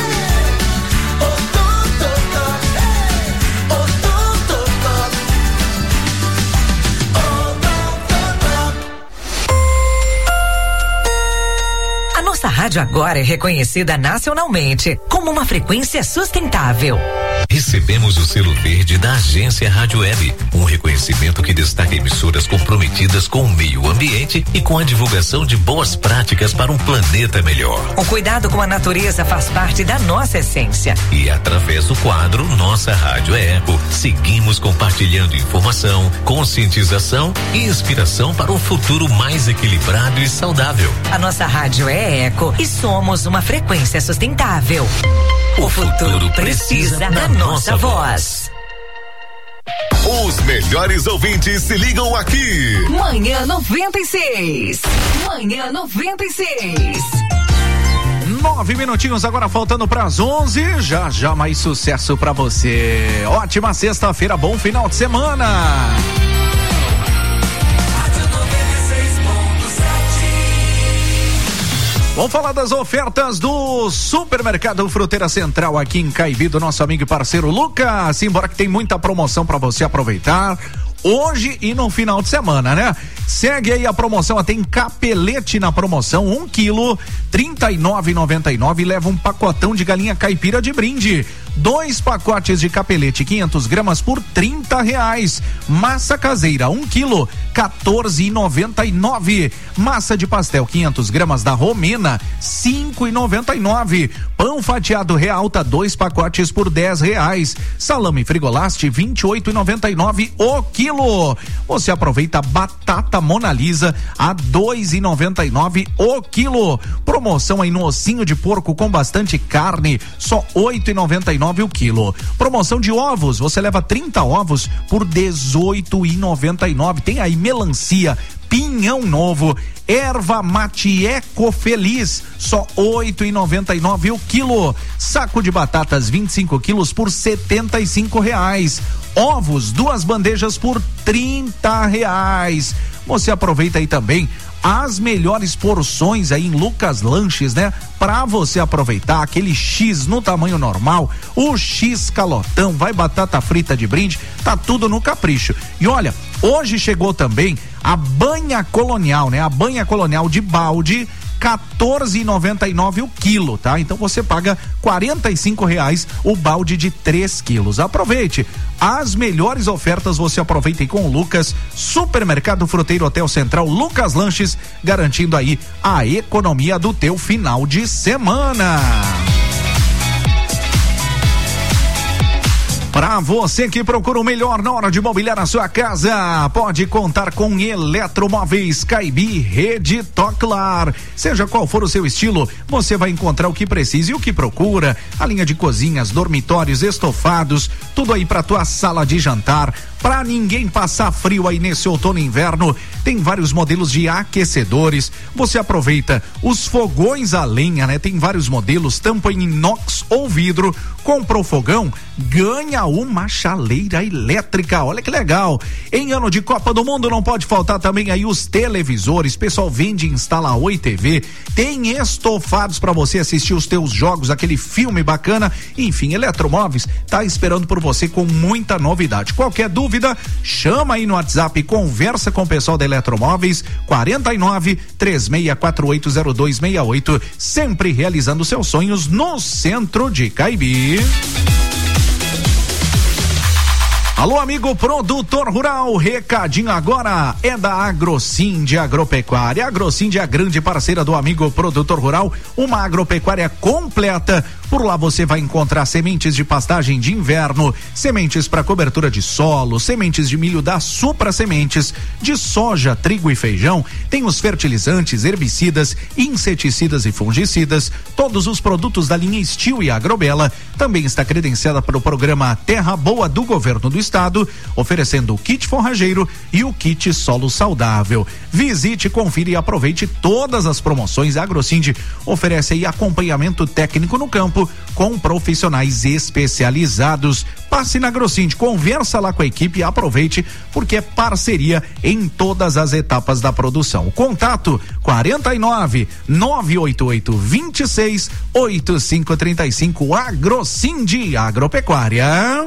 A nossa rádio agora é reconhecida nacionalmente como uma frequência sustentável.
Recebemos o selo verde da Agência Rádio Web, um reconhecimento que destaca emissoras comprometidas com o meio ambiente e com a divulgação de boas práticas para um planeta melhor.
O cuidado com a natureza faz parte da nossa essência.
E através do quadro Nossa Rádio é Eco, seguimos compartilhando informação, conscientização e inspiração para um futuro mais equilibrado e saudável.
A nossa rádio é Eco e somos uma frequência sustentável. O futuro precisa da nossa voz.
Os melhores ouvintes se ligam aqui.
Manhã noventa e seis. Manhã noventa e seis.
Nove minutinhos agora faltando para as onze. Já já mais sucesso para você. Ótima sexta-feira, bom final de semana. Vamos falar das ofertas do Supermercado Fruteira Central aqui em Caibi, do nosso amigo e parceiro Lucas. Simbora que tem muita promoção para você aproveitar hoje e no final de semana, né? Segue aí a promoção, tem capelete na promoção, um quilo, trinta e nove reais e noventa e nove, e leva um pacotão de galinha caipira de brinde. Dois pacotes de capelete, quinhentas gramas por trinta reais. Massa caseira, um quilo, quatorze reais e noventa e nove. Massa de pastel, quinhentas gramas da Romena, cinco reais e noventa e nove. Pão fatiado Realta, dois pacotes por dez reais. Salame Frigolast, vinte e oito reais e noventa e nove o quilo. Você aproveita batata Mona Lisa a dois reais e noventa e nove o quilo. Promoção aí no ossinho de porco com bastante carne, só oito reais e noventa e nove o quilo. Promoção de ovos, você leva trinta ovos por dezoito reais e noventa e nove. Tem aí melancia, pinhão novo, erva mate Eco Feliz, só oito reais e noventa e nove o quilo. Saco de batatas vinte e cinco quilos por setenta e cinco reais. Ovos, duas bandejas por trinta reais. Você aproveita aí também as melhores porções aí em Lucas Lanches, né? Pra você aproveitar aquele X no tamanho normal, o X calotão, vai batata frita de brinde, tá tudo no capricho. E olha, hoje chegou também a banha colonial, né? A banha colonial de balde, quatorze e noventa e nove o quilo, tá? Então você paga quarenta e cinco reais o balde de três quilos. Aproveite. As melhores ofertas você aproveita com o Lucas, Supermercado Fruteiro Hotel Central, Lucas Lanches, garantindo aí a economia do teu final de semana. Para você que procura o melhor na hora de mobiliar a sua casa, pode contar com Eletromóveis Caibi, Rede Toclar. Seja qual for o seu estilo, você vai encontrar o que precisa e o que procura. A linha de cozinhas, dormitórios, estofados, tudo aí para tua sala de jantar. Para ninguém passar frio aí nesse outono e inverno, tem vários modelos de aquecedores. Você aproveita os fogões a lenha, né? Tem vários modelos, tampa em inox ou vidro. Comprou fogão, ganha uma chaleira elétrica. Olha que legal. Em ano de Copa do Mundo não pode faltar também aí os televisores. Pessoal vende e instala Oi T V. Tem estofados para você assistir os teus jogos, aquele filme bacana. Enfim, Eletromóveis tá esperando por você com muita novidade. Qualquer dúvida, chama aí no WhatsApp e conversa com o pessoal da Eletromóveis, quarenta e nove, três seis quatro oito zero dois seis oito, sempre realizando seus sonhos no centro de Caibi. Alô, amigo produtor rural, recadinho agora é da Agrocinde Agropecuária. A Agrocinde é a grande parceira do amigo produtor rural, uma agropecuária completa. Por lá você vai encontrar sementes de pastagem de inverno, sementes para cobertura de solo, sementes de milho da Supra Sementes, de soja, trigo e feijão. Tem os fertilizantes, herbicidas, inseticidas e fungicidas, todos os produtos da linha Estil e Agrobela. Também está credenciada para o programa Terra Boa do Governo do Estado, oferecendo o kit forrageiro e o kit solo saudável. Visite, confira e aproveite todas as promoções. A Agrocinde oferece aí acompanhamento técnico no campo com profissionais especializados. Passe na Agrocinde, conversa lá com a equipe e aproveite, porque é parceria em todas as etapas da produção. Contato quarenta e nove, nove oito oito, vinte e seis, oitenta e cinco trinta e cinco. Agrocinde Agropecuária.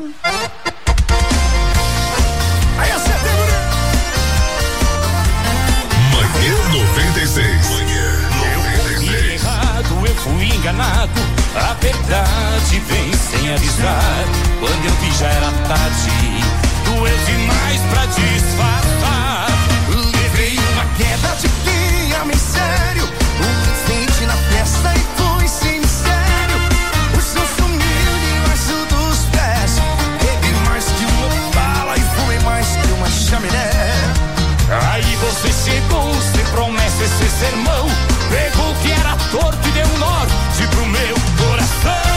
Manhã noventa e seis. Eu fui errado, eu fui enganado. A verdade vem sem avisar. Quando eu vi já era tarde. Doeu demais pra disfarçar. Levei uma queda de linha, mistério. Um incêndio na festa e fui sincero. O som sumiu debaixo dos pés. Bebi mais que uma bala e fumei mais que uma chaminé. Aí você chegou, sem promessa, esse sermão. Pegou o que era torto e deu um norte pro meu coração.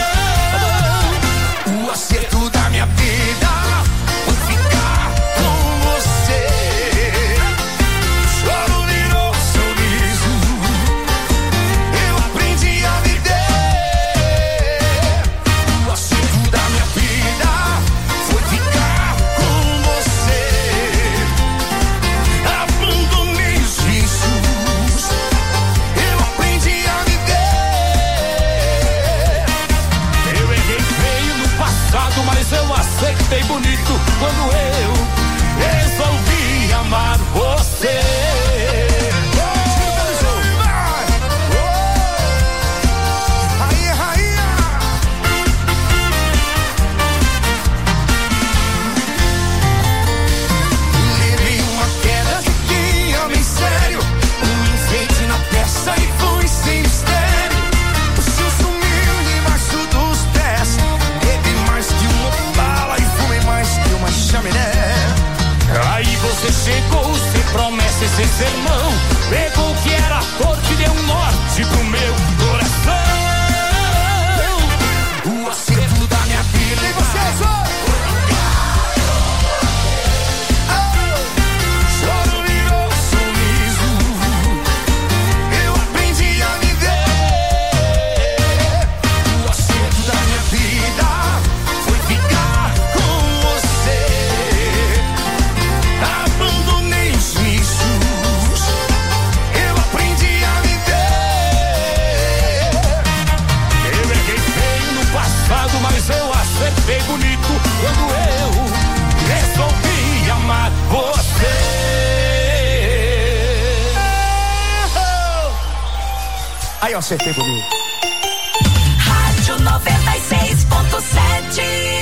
O acerto da minha vida foi ficar com você. Choro virou sorriso. Eu aprendi a viver. O acerto da minha vida foi ficar com você. Abandonei os vícios. Eu aprendi a viver. Eu errei feio no passado, mas eu acertei bonito quando eu resolvi amar você. Levei uma queda de guia, bem sério. Um enfeite na peça e fui sem mistério. O seu sumiu debaixo dos pés. Bebi mais que uma bala e fumei mais que uma chaminé. Aí você chegou sem promessa e sem sermão. Pegou o que era torto e deu um norte pro meu coração. O acerto da minha vida. E vocês, choro virou sorriso. Eu aprendi a viver. O acerto da minha vida foi ficar com você. Abandonei os vícios. Eu aprendi a viver.
Aí eu acertei bonito.
Rádio noventa e seis ponto sete.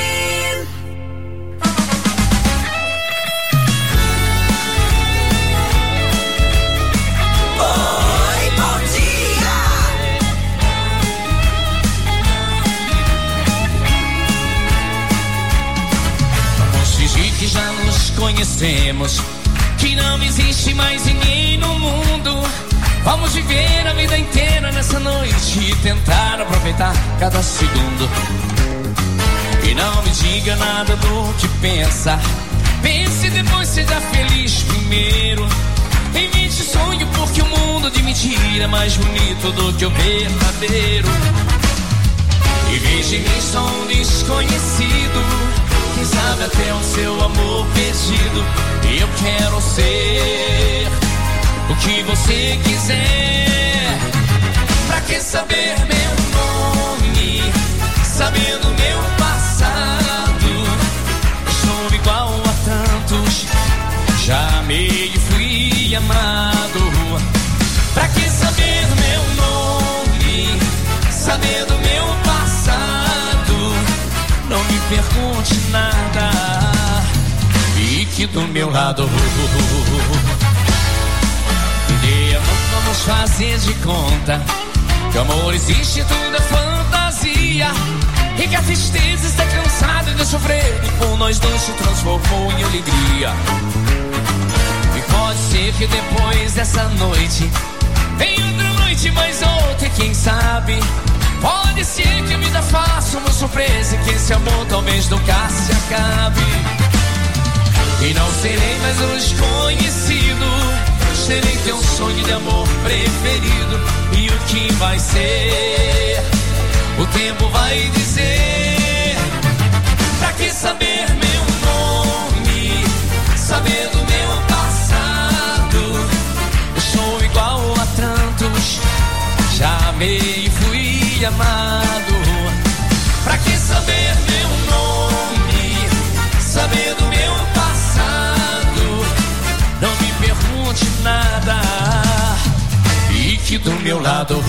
Que já nos conhecemos, que não existe mais ninguém no mundo. Vamos viver a vida inteira nessa noite e tentar aproveitar cada segundo. E não me diga nada do que pensa. Pense e depois seja feliz primeiro. Invente sonho porque o mundo de mentira é mais bonito do que o verdadeiro. E veja em mim só um desconhecido. Quem sabe até o seu amor perdido. E eu quero ser o que você quiser. Pra que saber meu nome, sabendo meu passado? Sou igual a tantos, já amei e fui amado. Pra que saber meu nome, sabendo meu passado? Não me pergunte nada, fique do meu lado. E não vamos fazer de conta que o amor existe, tudo é fantasia. E que a tristeza está cansada de sofrer e por nós dois se transformou em alegria. E pode ser que depois dessa noite venha outra noite, mais outra, e quem sabe pode ser que a vida faça uma surpresa e que esse amor talvez nunca se acabe. E não serei mais um desconhecido, serei teu sonho de amor preferido. E o que vai ser, o tempo vai dizer. Pra que saber meu nome, saber do meu passado? Eu sou igual a tantos, já amei e fui amado. Pra que saber meu nome, saber do meu passado? Não me pergunte nada, fique do meu lado.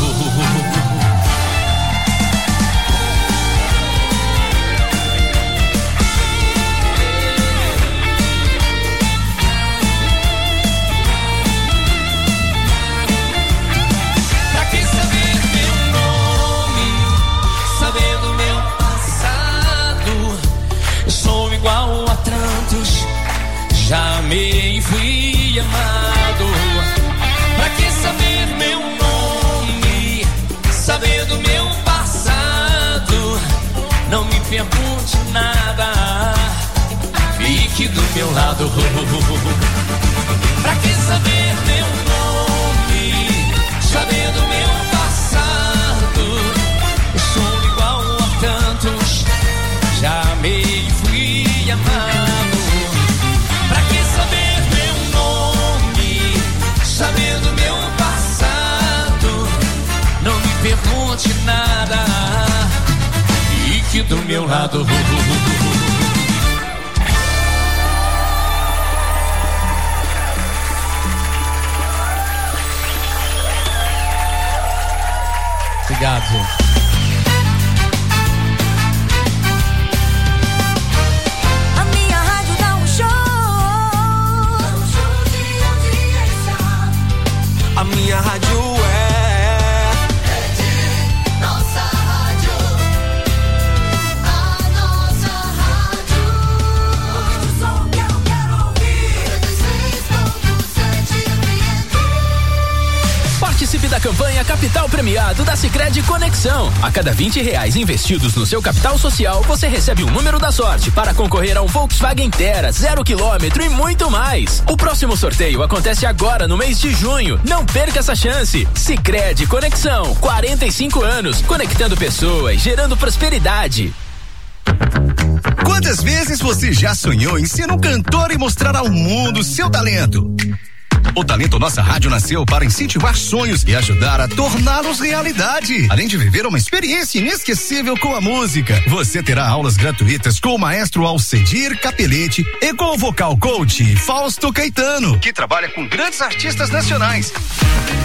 Igual a tantos, já amei e fui amado. Pra que saber meu nome, saber do meu passado? Não me pergunte nada, fique do meu lado. Pra que saber meu nome, saber do meu passado? Eu sou igual a tantos, já amei e fui amado. Pra que saber meu nome, saber do meu passado? Não me pergunte nada, fique do meu lado.
Obrigado, gente.
A minha rádio é Rede, nossa rádio. A nossa rádio. Ouve o som que eu quero ouvir. noventa e seis ponto sete F M.
Participe da campanha Capital Premiado da Sicredi Conexão. A cada vinte reais investidos no seu capital social, você recebe o número da sorte para concorrer a um Volkswagen Terra, zero quilômetro e muito mais. O próximo sorteio acontece agora no mês de junho. Não perca essa chance. Sicredi Conexão, quarenta e cinco anos, conectando pessoas, gerando prosperidade.
Quantas vezes você já sonhou em ser um cantor e mostrar ao mundo seu talento? O Talento Nossa Rádio nasceu para incentivar sonhos e ajudar a torná-los realidade. Além de viver uma experiência inesquecível com a música, você terá aulas gratuitas com o maestro Alcedir Capelete e com o vocal coach Fausto Caetano, que trabalha com grandes artistas nacionais.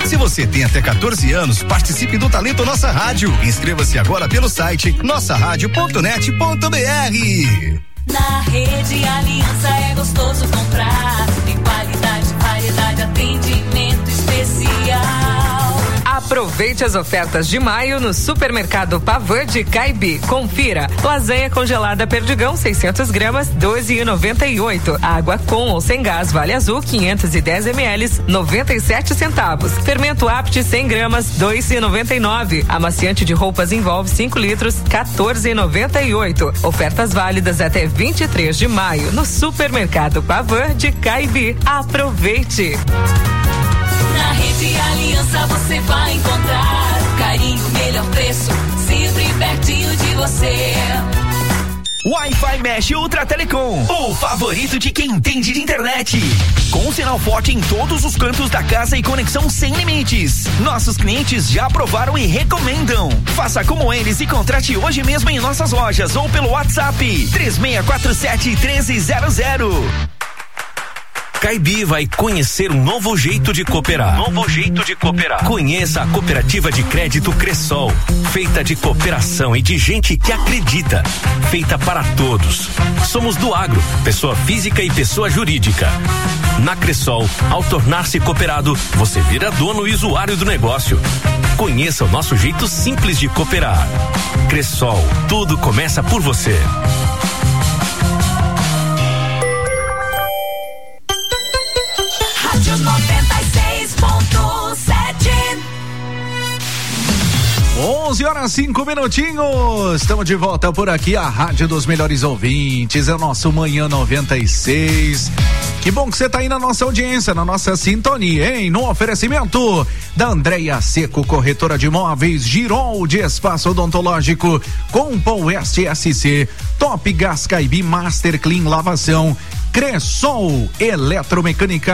Se você tem até quatorze anos, participe do Talento Nossa Rádio. Inscreva-se agora pelo site nossa rádio ponto net ponto b r.
Na Rede Aliança é gostoso comprar. Tem qualidade, variedade, atendimento especial.
Aproveite as ofertas de maio no Supermercado Pavan de Caibi. Confira. Lasanha congelada Perdigão seiscentos gramas, doze e noventa e oito. Água com ou sem gás Vale Azul quinhentos e dez mililitros, noventa e sete centavos. Fermento Apte cem gramas, dois e noventa e nove. Amaciante de roupas Envolve cinco litros, quatorze e noventa e oito. Ofertas válidas até vinte e três de maio no Supermercado Pavan de Caibi. Aproveite.
Na Rede Aliança você vai encontrar carinho, melhor preço, sempre pertinho de você.
Wi-Fi Mesh Ultra Telecom, o favorito de quem entende de internet. Com sinal forte em todos os cantos da casa e conexão sem limites. Nossos clientes já aprovaram e recomendam. Faça como eles e contrate hoje mesmo em nossas lojas ou pelo WhatsApp três seis quatro sete, um três zero zero.
Caibi vai conhecer um novo jeito de cooperar.
Novo jeito de cooperar.
Conheça a cooperativa de crédito Cressol, feita de cooperação e de gente que acredita, feita para todos. Somos do agro, pessoa física e pessoa jurídica. Na Cressol, ao tornar-se cooperado, você vira dono e usuário do negócio. Conheça o nosso jeito simples de cooperar. Cressol, tudo começa por você.
noventa e seis ponto sete.
onze horas cinco minutinhos. Estamos de volta por aqui, a Rádio dos Melhores Ouvintes. É o nosso Manhã noventa e seis. Que bom que você está aí na nossa audiência, na nossa sintonia, hein? No oferecimento da Andréia Seco, corretora de imóveis, Girol de Espaço Odontológico, Compol S S C, Top Gas Caibi, Master Clean Lavação, Cressol Eletromecânica.